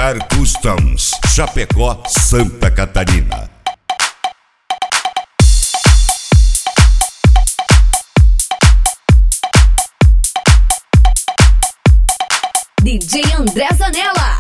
Car Customs, Chapecó, Santa Catarina. DJ André Zanella.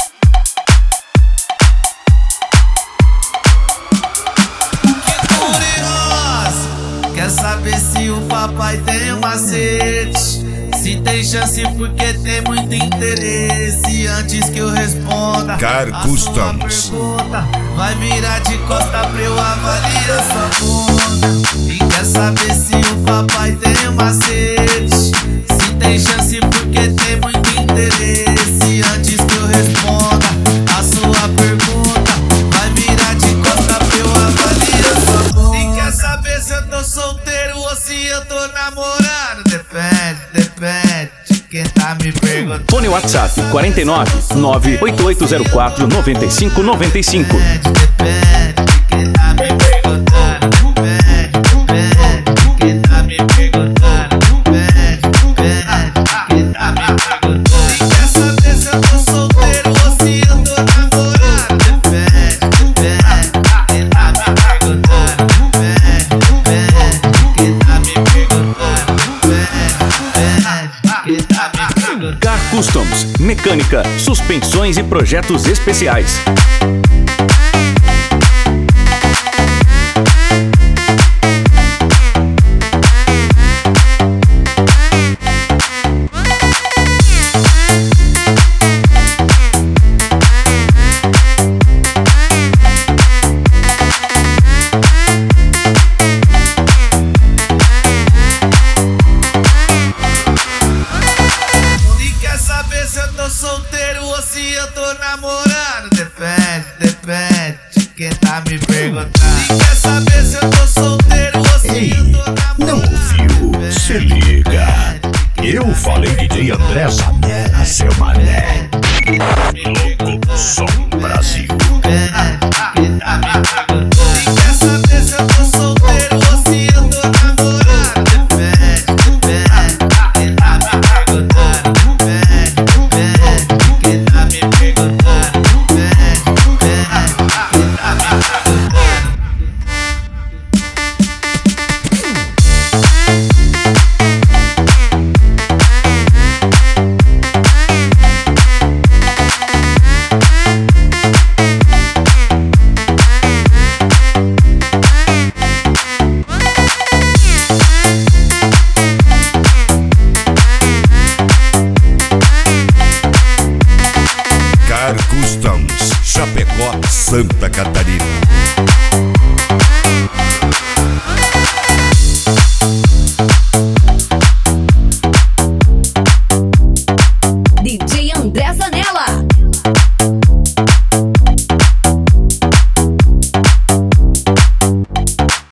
Que curioso, quer saber se o papai tem um macete? Se tem chance porque tem muito interesse. Antes que eu responda Car a Customs, sua pergunta, vai virar de costa pra eu avaliar sua bunda. E quer saber se o papai tem um macete? Se tem chance porque tem muito interesse. Antes que eu responda a sua pergunta, vai virar de costa pra eu avaliar sua bunda. E quer saber se eu tô solteiro ou se eu tô namorando? Depende de quem tá me perguntando. Fone WhatsApp 49 98804 9595. Depende de quem tá me perguntando. Depende de quem tá me perguntando. Depende de quem tá me perguntando. E quer saber se eu tô solteiro ou se eu tô namorando? Depende de quem tá me perguntando. Depende de quem tá me perguntando. Car Customs, mecânica, suspensões e projetos especiais. Se eu tô solteiro ou se eu tô namorando? Depende de quem tá me perguntando. E quer saber se eu tô solteiro ou se eu tô namorando? Não ouviu? Se liga. Eu falei DJ André Zanella, seu mané. Louco Som Brasil. Quem tá me perguntando? E quer saber se eu tô solteiro ou se eu tô namorando? Depende de quem tá me perguntando. Car Customs, Chapecó, Santa Catarina.